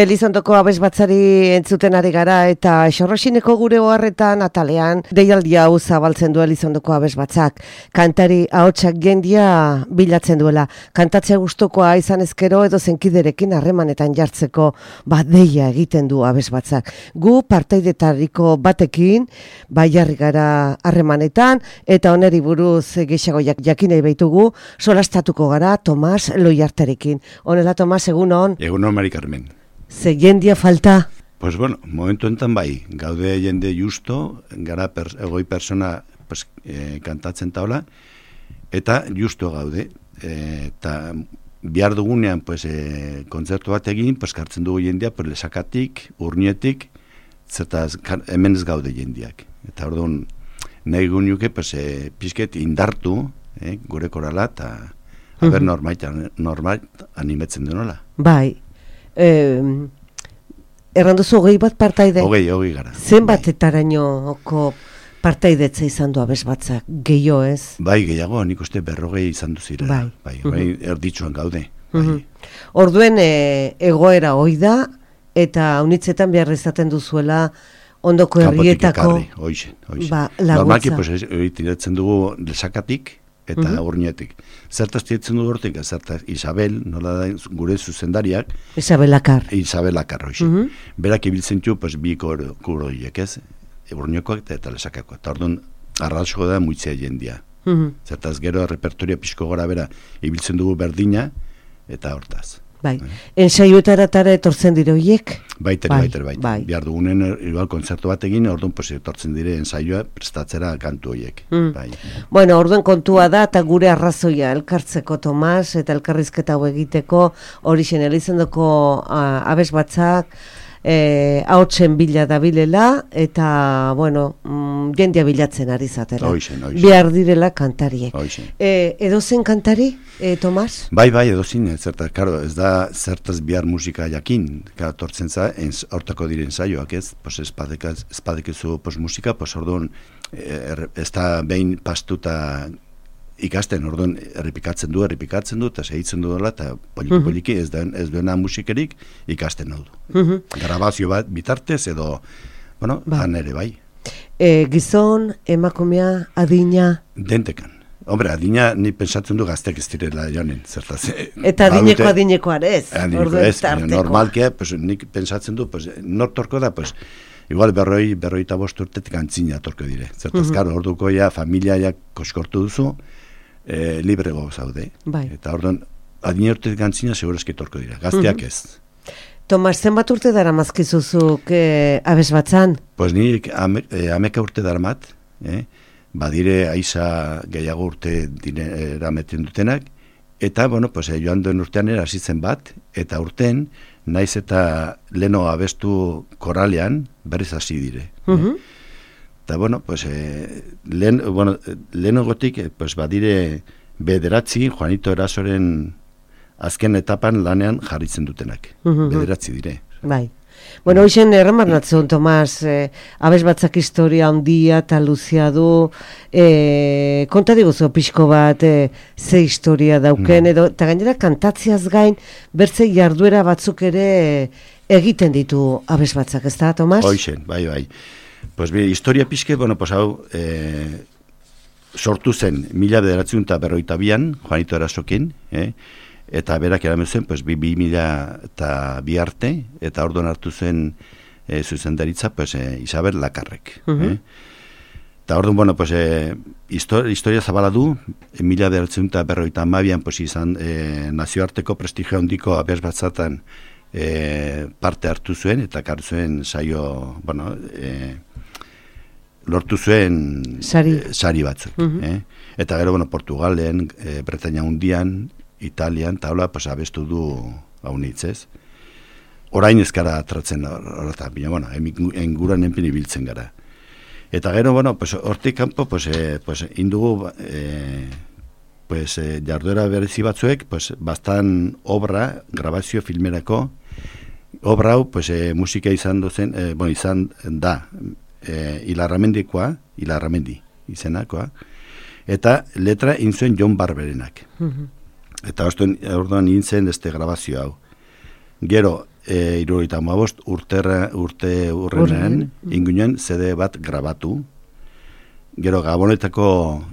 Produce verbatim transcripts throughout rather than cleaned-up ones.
Elizondoko abesbatzari entzuten ari gara eta Xorroxineko gure oharretan atalean deialdi hau zabaltzen du Elizondoko abesbatzak. Kantari ahotsak jendia bilatzen duela. Kantatzea gustokoa izan ezkero edo zenkiderekin harremanetan jartzeko bat deia egiten du abesbatzak. Gu partaidetariko batekin baiarri gara harremanetan eta oneri buruz gehiago jakinei baitugu solastatuko gara Tomas Loiarterekin. Honela Tomas, egunon? Egunon, Mari Carmen. Ze jendia falta? Pues bueno, momentu enten bai, gaude jende justo, gara per, egoi persona pues, eh, kantatzen taula, eta justo gaude. Eh, eta bihar dugunean pues, eh, kontzertu bat egin, pues, kartzen dugu jendia, pues, Lesakatik, Urnietik, zertaz hemen ez gaude jendiak. Eta orduan, nahi gunuke, pues, eh, pixket indartu, eh, gure korala, eta haber uh-huh. normait, normait animetzen denola. Bai. Eh, erranduzu hogei bat partaide? Hogei, hogei gara. Zenbat etarainoko partaidetza izan du abesbatzak, gehiago ez? Bai, gehiago, nik uste berrogei izan duzira. Bai. Bai, bai uh-huh. erditzuan gaude. Bai. Uh-huh. Orduen e, egoera hoi da, eta unitzetan behar izaten duzuela ondoko herrietako hoize, hoize. Ba, laguntza. Normalki, pues, tiratzen dugu Lesakatik, eta uh-huh. Urnietik. Zertaz tiratzen dugu hortik, zertaz Isabel, nola da gure zuzendariak. Isabel Lakar. Isabel Lakar, hoxe. Uh-huh. Berak ibiltzen txu, pues, bi kuro hiek, ez? Urniekoak eta Lesakakoak. Eta orduan, arrasko da muitzea jendia. Uh-huh. Zertaz gero repertoria pixko gora bera ibiltzen dugu berdina, eta hortaz. Bai. Eh? Ensaioetaratara etortzen dire horiek? Baiter, bai, baiter, baiter. Bai. Bihar dugunen igual kontzertu bat egin, orduan pues, etortzen dire ensaioa prestatzera kantu horiek. Mm. Bai. Bueno, orduan kontua da, eta gure arrazoia elkartzeko Tomas, eta elkarrizketa hau egiteko, horixen Elizondoko uh, abesbatzak, eh, ahotsen bila dabilela, eta, bueno, mm, jendia bilatzen ari zatela. Oixen, oixen. Bihar direla kantariek. Eh, edozen kantari, eh, Tomas? Bai, bai, edozin, zertaz, karo, ez da zertaz bihar musika jakin, karo, tortzen za, enz, hortako diren zaioak, ez, pues, espadekezu pues, musika, pues, orduan, eh, ez da behin pastuta ikasten, orduan, errepikatzen du, errepikatzen du, eta segitzen du dela, eta poliki-poliki ez, ez duena musikerik ikasten du. Uh-huh. Grabazio bat bitartez, edo, bueno, ba. Han ere bai. E, gizon, emakumea, adina? Dentekan. Hombre, adina ni pensatzen du gaztek ez direla joanen, zertaz. Eta adineko adinekoa ez? Adineko ez, normalkia, pues, nik pensatzen du, pues, nor torko da, pues, igual berroi, berroi eta bost urtetik antzina torko dire. Zertaz, uh-huh. Karo, orduko ja, familia ja koskortu duzu, e, librego zaude. Bai. Eta orduan, adina urtetik antzina segurazki torko dira, gazteak uh-huh. ez. Tomas, zenbat urte dara mazkizuzuk eh, abesbatzan? Pues nik ame, eh, ameka urte daramat, eh? Badire aiza gehiago urte dinera meten dutenak, eta, bueno, pues, joan duen urtean erasitzen bat, eta urten, naiz eta leno abestu koralean, berriz hasi dire. Uh-huh. Eta, bueno, pues, eh, len, bueno, lenogotik, pues, badire bederatzi, Juanito Erasoren azken etapan lanean jarritzen dutenak. Uh-huh. Bederatzi dire. Bai. Bueno, hoxen erremarnatzen, Tomas, eh, abesbatzak historia handia eta luzia du, eh, konta diguzu pixko bat, eh, ze historia dauken, mm. edo, eta gainera kantatziaz gain, bertze jarduera batzuk ere eh, egiten ditu abesbatzak, ez da, Tomas? Hoxen, bai, bai. Pues, bi, historia pixke, bueno, pues, hau, eh, sortu zen, mila bederatzen eta berroita bian, Juanito Erasokin, eh, eta berak eramen zen, pues, bi, bi mila eta bi arte, eta orduan hartu zen e, zuzendaritza, pues, e, Isabel Lakarrek. Uh-huh. eh? Eta orduan, bueno, pues, e, histori, historia zabala du, e, mila beratzen eta berroita amabian, pues, izan e, nazioarteko prestigio handiko abesbatzatan e, parte hartu zuen, eta kartu zuen saio, bueno, e, lortu zuen sari, e, sari batzuk. Uh-huh. eh? Eta gero, bueno, Portugalen, e, Bretaña hundian, Italian, eta hola, pues, abestu du haunitzez. Orain ezkara atratzen horretan, bina, bueno, enguran enpin ibiltzen gara. Eta gero, bueno, pues, hortik kanpo, pues, eh, pues, indugu, eh, pues, eh, jarduera berezi batzuek, pues, bastan obra, grabazio filmerako, obra hau, pues, eh, musika izan dozen, eh, bueno, izan da, eh, Ilarramendikoa, Ilarramendi izenakoa, eta letra inzuen John Barberenak. Uh-huh. Eta orduan nintzen este grabazio hau. Gero, e, irurogeita hamabost urterra, urte urrenean, ingunean zede bat grabatu. Gero, Gabonetako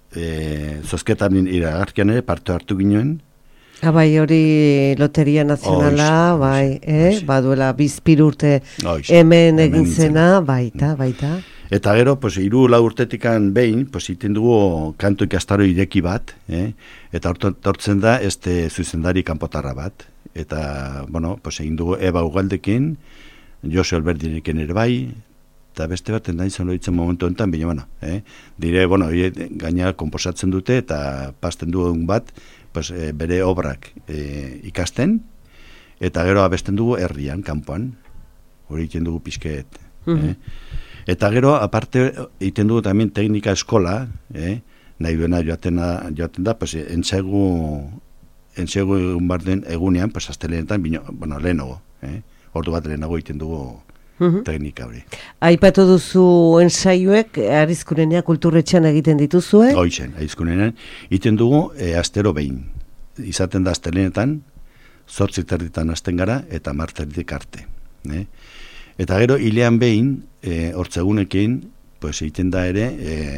e, zozketan iragarkian ere parte hartu ginoen. Bai, hori Loteria Nazionala, bai, eh? Baduela bizpiru urte hemen egin zena, baita, baita. Eta gero, pues, hiru lau urtetikan behin, pues, iten dugu kantu ikastaro ireki bat, eh? Eta hortzen da, este zuzendari kanpotarra bat. Eta, bueno, pues, egin dugu Eba Ugaldekin, Jose Alberdinekin ere bai, eta beste bat endain zan loitzen momentu enten, bine, bueno, eh? Dire, bueno, gaina komposatzen dute, eta pasten duen bat, pues, e, bere obrak e, ikasten, eta gero abesten dugu herrian, kanpoan, hori egiten dugu pixkeet. Mm-hmm. eh? Eta gero, aparte, egiten dugu tamien teknika eskola, eh? Nahi duena joaten da, joaten da pues, entzegu, entzegu egun barden egunean, pues, astelenetan, bino, bueno, lehenago, eh? Ordu bat lehenago egiten dugu mm-hmm. teknika hori. Aipatu duzu ensaioek, Arizkunenea kulturretxean egiten dituzue? Hoizen, Arizkunenea, egiten dugu e, astero behin. Izaten da astelenetan, zortzi terditan hasten gara, eta marterdik arte. Eh? Eta gero, hilean behin, e, hortzegunekin, pues, egiten da ere,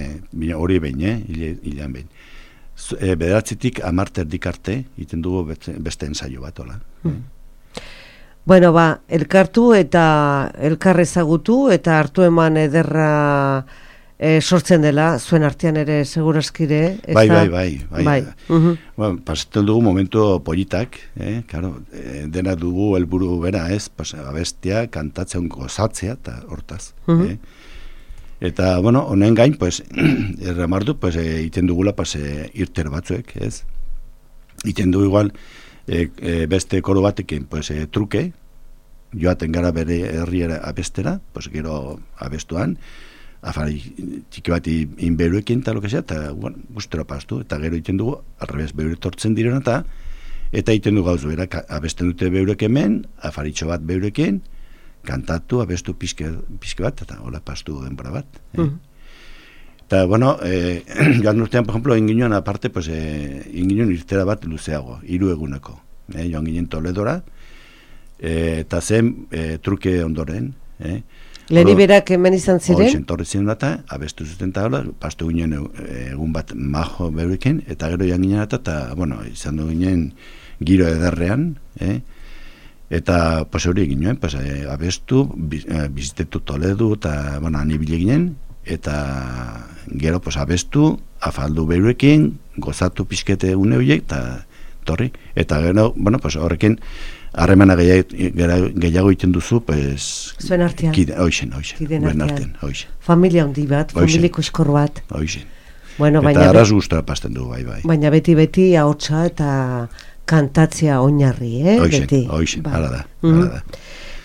e, hori behin, eh? Hile, hilean behin. E, Bederatzitik amarterdik arte, egiten dugu beste, beste ensaio bat, hola. Hmm. Eh? Bueno, ba, elkartu eta elkar ezagutu eta hartu eman ederra e, sortzen dela, zuen artean ere seguraskire. Bai, bai, bai. bai. bai. Uh-huh. Bueno, pasatzen dugu momentu politak, eh? Claro, e, dena dugu helburu bera, ez? Pues, abestia, kantatzen gozatzea, eta hortaz. Uh-huh. eh? Eta, bueno, honen gain, pues, erramardu, pues, e, iten dugula, pues, e, irter batzuek, ez? Iten dugu igual, E, e, beste koro batekin pues, e, truke, joaten gara bere herriera abestera, pues, gero abestuan, afari txiki bat inberuekin eta lo que sea, eta bueno, guztera pastu, eta gero iten dugu, arrebez beure tortzen direna eta eta iten dugu gauzu, era, abesten dute beurek hemen, afaritxo bat beurekin, kantatu, abestu pizke, pizke bat, eta hola pastu denbora bat. Eh? Mm. Eta, bueno, eh, joan urtean, por ejemplo, inginuan aparte, pues, eh, inginuan irtera bat luzeago, hiru eguneko. Eh, joan ginen Toledora, eh, eta zen eh, truke ondoren. Eh. Lehen berak hemen izan ziren? Horixen, torre ziren data, abestu zuten eta hola, pastu ginen egun bat majo beurekin, eta gero joan ginen eta, eta, bueno, izan du ginen giro ederrean, eh. Eta, pues, hori egin nuen, pues, eh, abestu, bizitetu Toledo, eta, bueno, anibile ginen, eta gero pues, abestu, afaldu behurekin, gozatu pizkete une horiek, eta torri. Eta gero, bueno, pues, horrekin, harremana gehiago egiten duzu, pues... Zuen artean. Kide, oixen, oixen. Kiden artean. Oixen. Familia handi bat, familiko eskor bat. Oixen. Bueno, eta arraz guztora pasten du, bai, bai. Baina beti-beti ahotsa eta kantatzea oinarri, eh? Oixen, beti. Oixen, hala da. Mm-hmm. Hala da.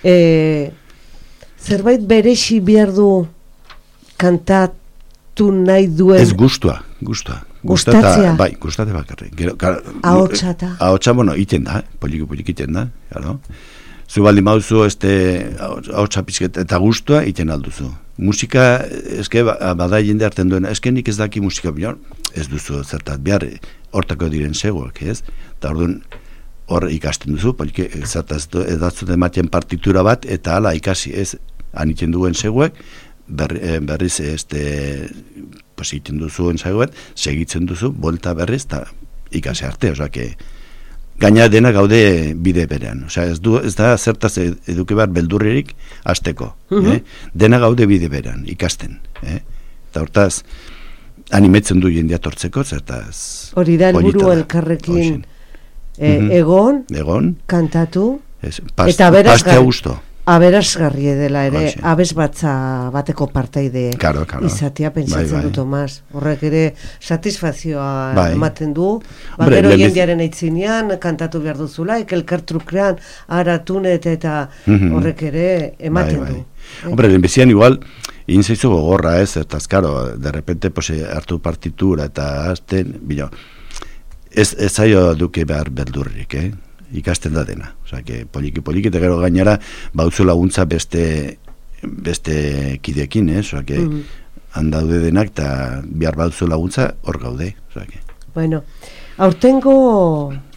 E, zerbait beresi behar du kantatu nahi duen... Ez gustua, gustua. Gustatzea? Bai, gustatzea bakarrik. Ahotsa eta? Ahotsa, bueno, iten da, poliki poliki iten da, claro. Zu baldin mauzu, este, ahotsa pizket eta gustua iten alduzu. Musika, eske, bada jende hartzen duena, eske nik ez daki musika bior, ez duzu zertat behar, hortako diren zegoak, ez? Eta orduan, hor ikasten duzu, poliki, zertaz edatzuten ematen partitura bat, eta hala ikasi, ez, aniten duen zegoak, Berri, berriz este pues egiten duzu ensaioet, segitzen duzu bolta berriz eta ikase arte, osea que gaina dena gaude bide berean, osea ez du ez da zertaz eduki behar beldurririk hasteko, uh-huh. eh? Dena gaude bide berean ikasten, eh? Eta hortaz animetzen du jendea tortzeko, zertaz hori da helburu elkarrekin e, uh-huh. egon, egon, kantatu es, past, eta beraz pastea gusto. Aberasgarri dela ere, Oixe. abez batza bateko parteide claro, claro. izatea pentsatzen bai, bai. du Tomas. Horrek ere satisfazioa bai. ematen du. Bagero jendearen aitzinean kantatu behar duzula, ekelkartrukrean aratunet eta mm-hmm. horrek ere ematen bai, bai. du. Eh? Hombre, lehenbezian igual, egin zaizu gogorra ez, eta azkaro, de repente pues, hartu partitura eta azten, bilo, ez, ez zaio duke behar beldurrik, eh? Ikasten da dena, osea que poliki poliki eta gero gainera bautzu laguntza beste beste kideekin, eh, osea que mm-hmm. handaude denak eta bihar bautzu laguntza hor gaude, osea que. Bueno, aurtengo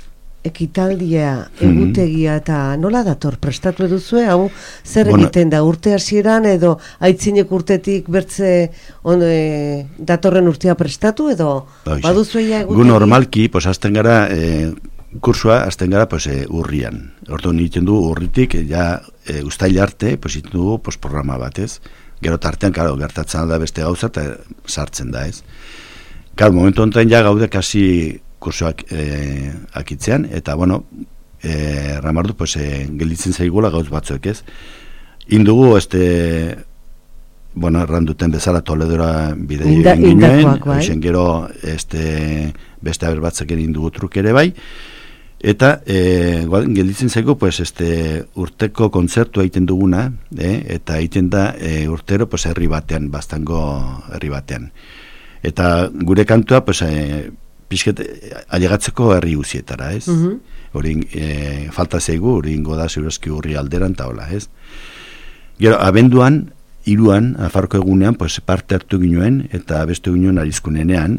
ekitaldia, egutegia eta nola dator prestatu eduzue, hau zer Bueno, egiten da urte hasieran edo aitzinek urtetik bertze on, e, datorren urtea prestatu edo Hoxe. baduzueia egutegia? Gu normalki, pues, azten gara, e, kursua azten gara pues, e, urrian. Orduan egiten du urritik, e, ja e, ustail arte, pues, egiten dugu pues, programa bat, ez? Gero tartean, karo, gertatzen da beste gauza eta sartzen da, ez? Karo, momentu honetan ja gaude kasi kursuak e, akitzean, eta, bueno, e, ramardu, pues, e, gelditzen zaigula gauz batzuek, ez? Indugu, este, bueno, erranduten bezala Toledora bidei Inda, egin ginoen, indakoak, bai. hoxen gero, este, beste aber batzak egin dugu truk ere bai, eta e, gelditzen zaigu, pues, este, urteko kontzertua egiten duguna, eh? Eta egiten da e, urtero, pues, herri batean, bastango herri batean. Eta gure kantua, pues, e, pixket, ailegatzeko herri guzietara, ez? Mhm. Hori e, falta zaigu, hori ingo da ziurezki urri alderan eta hola, ez? Gero, abenduan, iruan, afarko egunean, pues, parte hartu ginoen, eta abestu ginoen arizkunenean,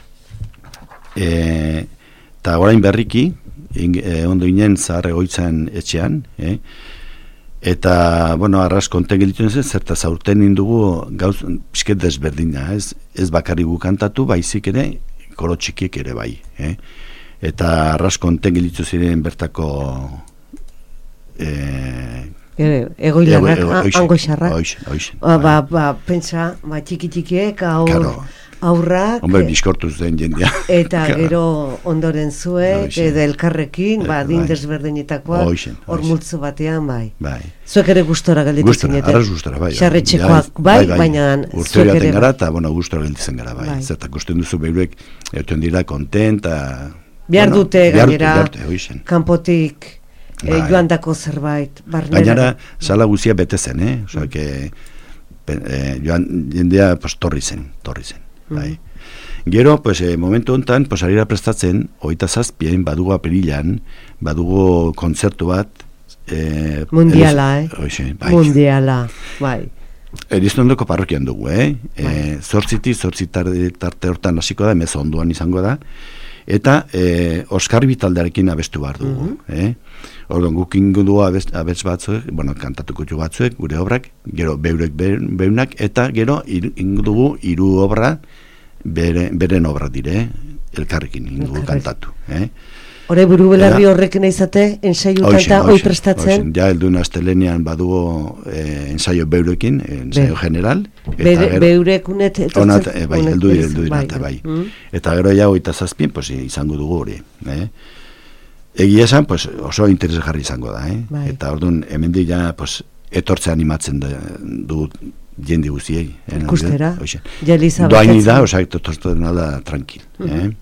e, eta orain berriki, in, e, ondo ginen zahar egoitzan etxean, eh? Eta, bueno, arras konten gelditu zen, zerta zaurten indugu gauz, pixket desberdina, ez? Ez bakarri gu kantatu, baizik ere, koro txikiek ere bai, eh? Eta arras konten gelditu ziren bertako e, egoilarrak, ego- ego- angoixarrak. Hoxe, hoxe, Ba, bai. ba, ba, pentsa, ba, txiki-txikiek, aur, Claro. aurrak, Hombre, bizkortuz den jendea. eta Claro. gero ondoren zuek, Hoxe. edo elkarrekin, Eh, ba, din bai. desberdinetakoak, Hoxe, hor hoxe. multzo batean, bai. Bai. Zuek ere gustora gelditu Gustora, zineten. arras gustora, bai. Xarretxekoak, Ja, bai, baina zuek urtero ere jaten gara, bai. eta, bueno, gustora gelditzen gara, bai. Bai. Zertak gusten duzu behiruek, euten dira kontent, eta... Behar bueno, dute, behar gainera, behar dute, hoixen. kanpotik eh, Bai. joandako zerbait, barnera. Gainera, sala guzia bete zen, eh? Osa, que, pe- eh, joan, jendea, pues, torri zen, torri zen, bai. Gero, pues, eh, momentu honetan, pues, arira prestatzen, hogeita zazpien, badugu apirilan, badugu kontzertu bat, eh, Mundiala, eriz- eh? Hoxe, bai. Mundiala, bai. Eriztondoko parrokian dugu, eh? Bai. E, zortziti, zortzi tarte, tarte hortan hasiko da, emez onduan izango da, eta e, Oskar Bitaldearekin abestu behar dugu, Mhm. eh? Orduan, guk ingo dugu abest, abest batzuek, bueno, kantatuko du batzuek, gure obrak, gero beurek be- beunak, eta gero ir, ingo dugu hiru obra, bere, beren obra dire, elkarrekin ingo dugu Elkarrekin. kantatu, eh? Hore buru belarri Eda- horrekin izate, ensaiutan Hoxen, eta hoi hoxen, prestatzen, hoxen. Ja, eldun astelenean badugu eh, ensaio beurekin, eh, ensaio Be- general, eta bere, gero... beurek unet Onat, eh, bai, unet heldu dira, berez, heldu dira, eta bai. Mm. Eta gero ja hogeita zazpien, pues, izango dugu hori. Eh? Egia esan, pues, oso interesgarri izango da. Eh? Bai. Eta orduan, hemendik ja, pues, etortze animatzen da, du jende guztiei. Eh? Ikustera, Hoxe. jeliza Doaini betetzen. da, osea, etortzen da tranquil. Mhm. eh?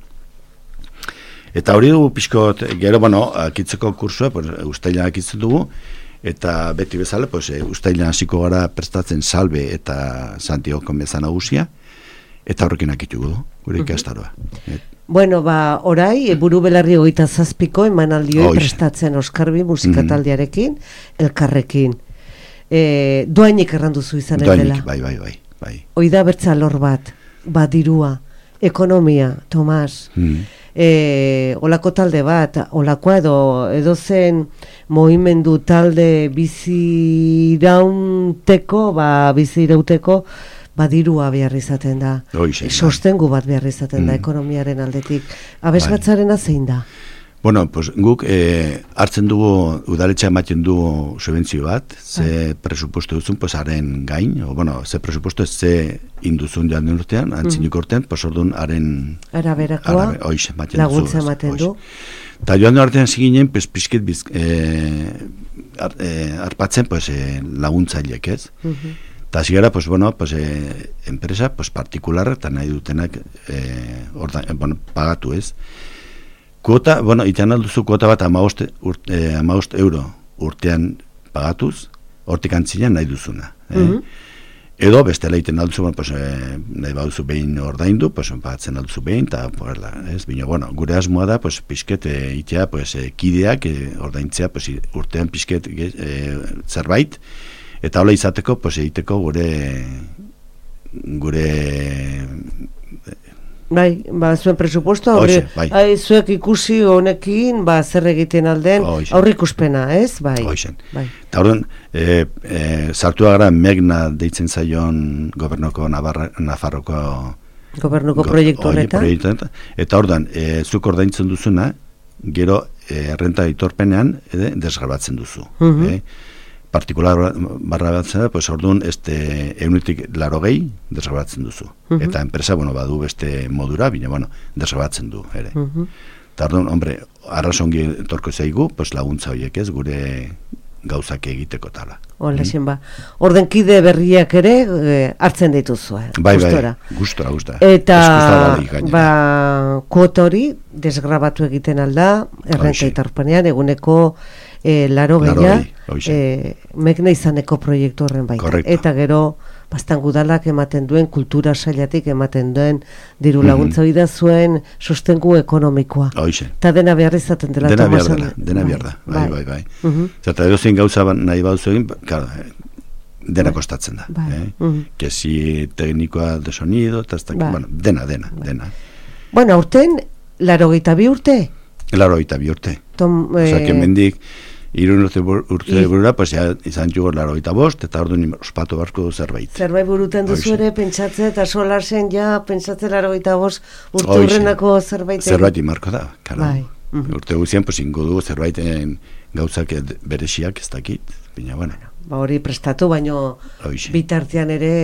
Eta hori dugu pixkot, gero, bueno, akitzeko kursua, pues, ustailan akitzen dugu, eta beti bezala, pues, e, ustailan hasiko gara prestatzen Salbe eta Santiago konbeza nagusia, eta horrekin akituko du, gure ikastaroa. Et, Bueno, ba, orai, e, buru belarri hogeita zazpiko emanaldioi Hoxe. prestatzen Oskarbi musikataldiarekin, elkarrekin. E, doainik erranduzu izan dela. Doainik, bai, bai, bai, bai. Oida bertza lor bat, badirua, ekonomia, Tomas, Mm. e, olako talde bat, olakoa edo edo zen movimendu talde biziraunteko, ba, bizirauteko, badirua behar izaten da. Hoxe, bai. Sostengu bat behar izaten da Mm. ekonomiaren aldetik. Abes Bai. batzarena zein da? Bueno, pues, guk eh, hartzen dugu, udaletxea ematen dugu subentzio bat, ze presupuesto duzun, pues, haren gain, o, bueno, ze presupuesto ez ze induzun joan den urtean, antzinik urtean, pues, orduan haren Araberakoa, Arabe, hoxe, ematen laguntza duzu, ematen hoxe. du. Eta joan den artean ziginen, pues, pixket biz, eh, ar, eh, arpatzen, pues, eh, laguntzaileek, ez? Mhm. Eta zigara, pues, bueno, pues, eh, enpresa, pues, partikular, eta nahi dutenak, eh, orda, eh, bueno, pagatu, ez? Kuota, bueno, itean alduzu kuota bat amaost, urt, eh, amaost euro urtean pagatuz, hortik antzinean nahi duzuna. Eh? Mhm. Edo, bestela iten alduzu, bueno, pues, eh, nahi baduzu behin ordaindu, pues, pagatzen alduzu behin, eta, pues, ez, bino, bueno, gure asmoa da, pues, pixket, eh, itea, pues, eh, kideak, eh, ordaintzea, pues, urtean pixket eh, zerbait, eta hola izateko, pues, egiteko gure, gure, Bai, ba, zuen presupuesto, aurri, bai. Ai, zuek ikusi honekin, ba, zer egiten alden, aurrikuspena, ez? Bai. Hoxen. Bai. Eta orduan, e, e, sartu gara Megna deitzen zaion gobernuko Navarra, Nafarroko gobernuko go, proiektu horretan. Eta orduan, e, zuk ordaintzen duzuna, gero e, renta itorpenean e, desgrabatzen duzu. Uh-huh. E, partikular barra batzen da, pues orduan este eunitik laro gehi desgrabatzen duzu. Uh-huh. Eta enpresa, bueno, badu beste modura, bine, bueno, desgrabatzen du, ere. Uh-huh. Eta orduan, hombre, arrazongi etorko zaigu, pues laguntza horiek ez, gure gauzak egiteko tala. Hola, mm. ba. Ordenkide berriak ere e, hartzen dituzu, eh? Bai, gustora. bai, gustora, gustora. Eta, ba, kuota hori desgrabatu egiten alda, errenta itarpanean, eguneko e, laro gehiago, e, Megna izaneko proiektu horren baita. Correcto. Eta gero, bastan gudalak ematen duen, kultura sailatik ematen duen, diru laguntza mm-hmm. bida zuen sustengu ekonomikoa. Hoxe. Eta dena behar izaten dela. Dena behar dela, dena behar da. Bai, bai, bai. Uh-huh. Zerta edo zein gauza nahi baduzu egin, claro, dena bai. Kostatzen da. Bai. Eh? Uh-huh. Kesi teknikoa de sonido, eta bai. Bueno, dena, dena, bai. dena. Bueno, aurten, laro gehieta bi urte? Laro gehieta bi urte. Tom, eh... Osa, que mendik, irun urte, urte I... burura, pues ya izan jugo laro eta bost, eta orduan ospatu barko zerbait. Zerbait buruten duzu ere, pentsatze, eta solarzen ja, pentsatze laro eta bost urte urrenako zerbait. Zerbait imarko da, kara. Bai. Uh-huh. Urte guzien, pues ingo du zerbaiten gauzak beresiak ez dakit, baina, bueno. Ba hori prestatu, baino bitartean ere,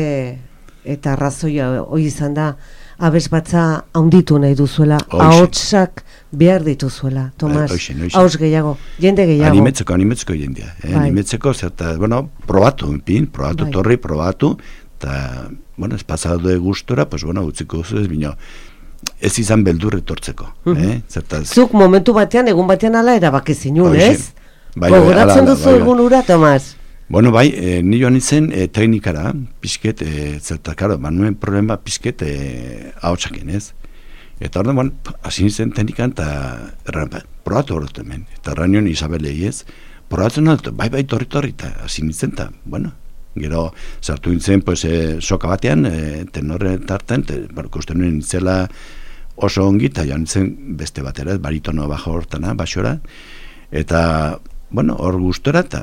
eta arrazoia hori izan da, abez batza haunditu nahi duzuela, ahotsak behar dituzuela, Tomas, haus gehiago, jende gehiago. Animetzeko, animetzeko jendea, eh? Bai. Animetzeko, zerta, bueno, probatu, pin, probatu, bai. Torri, probatu, eta, bueno, ez pasado de gustora, pues, bueno, utziko duzu ez, bino, ez izan beldur etortzeko, uh-huh. eh? Zertaz... Zuk momentu batean, egun batean ala erabakizinun, ez? Bai, gogoratzen bai, duzu bai, egun ura, Tomas? Bueno, bai, e, ni joan izen e, teknikara, pixket, e, zerta, karo, manuen problema pixket e, ahotsaken, ez? Eta orduan, bueno, hasi nintzen teknikan, eta erran, ba, probatu horretu hemen. Eta erran nion Isabelei, ez? Probatzen horretu, bai, bai, torri, torri, eta hasi nintzen, eta, bueno, gero, sartu nintzen, pues, e, soka batean, e, tenorre tartan, te, bueno, kusten nuen nintzela oso ongi, eta joan nintzen beste batera, baritono bajo hortana, basora, eta, bueno, hor gustora, eta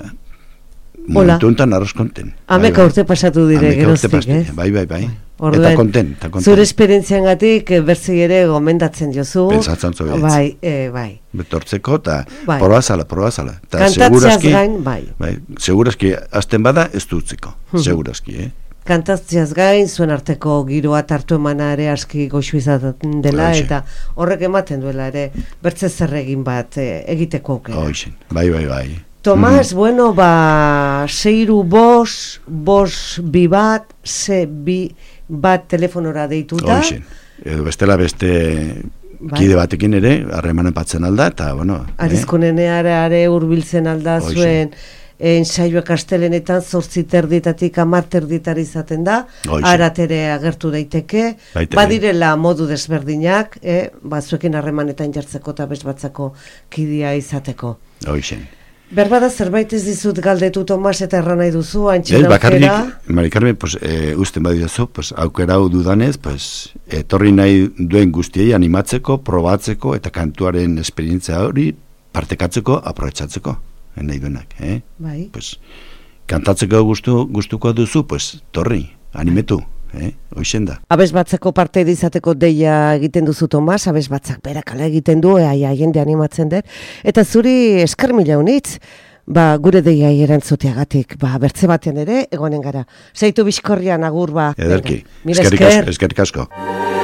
momentu enten arroz konten. Ameka urte pasatu dire geroztik, ez? Bai, bai, bai. Eta konten, eta konten. Zure esperientzian gatik, berzi ere gomendatzen jozu. Pensatzen zo behitz. Bai, e, bai. Betortzeko, eta bai. probazala, probazala. Kantatzeaz gain, bai. Bai, segurazki, azten bada, ez dutziko. Segurazki, eh? Kantaztiaz gain, zuen arteko giroa tartu emana ere aski goxu izaten dela, Oixen. Eta horrek ematen duela ere, bertze zer egin bat e, egiteko aukera. Oixen, bai, bai, bai. Tomas, mm. bueno, ba, seiru bos, bos bi bat, ze bi bat telefonora deituta. Oixen, edo bestela beste bai. Kide batekin ere, harremanen patzen alda, eta, bueno. Arizkuneneare are hurbiltzen alda Oixen. Zuen, ensaioak astelenetan zortzi terditatik amar terditar izaten da, aratere agertu daiteke, Baitere. Badirela modu desberdinak, eh, batzuekin harremanetan jartzeko eta bezbatzako kidea izateko. Oixen. Berbada zerbait ez dizut galdetu, Tomas, eta erran nahi duzu, antxin aukera? Bakarrik, Mari Carmen, pues, e, usten badidazu, pues, aukera hau dudanez, pues, etorri nahi duen guztiei animatzeko, probatzeko, eta kantuaren esperientzia hori partekatzeko, aprobetxatzeko, nahi duenak, eh? Bai. Pues, kantatzeko gustu, gustuko duzu, pues, torri, animetu. Eh, hoixen da. Abez batzeko parte izateko deia egiten duzu, Tomas, abez batzak berakala egiten du, aia jende animatzen dut, eta zuri esker mila unitz, ba, gure deia erantzuteagatik, ba, bertze batean ere, egonen gara. Zaitu bizkorrian agur, ba. Ederki, eskerrik asko.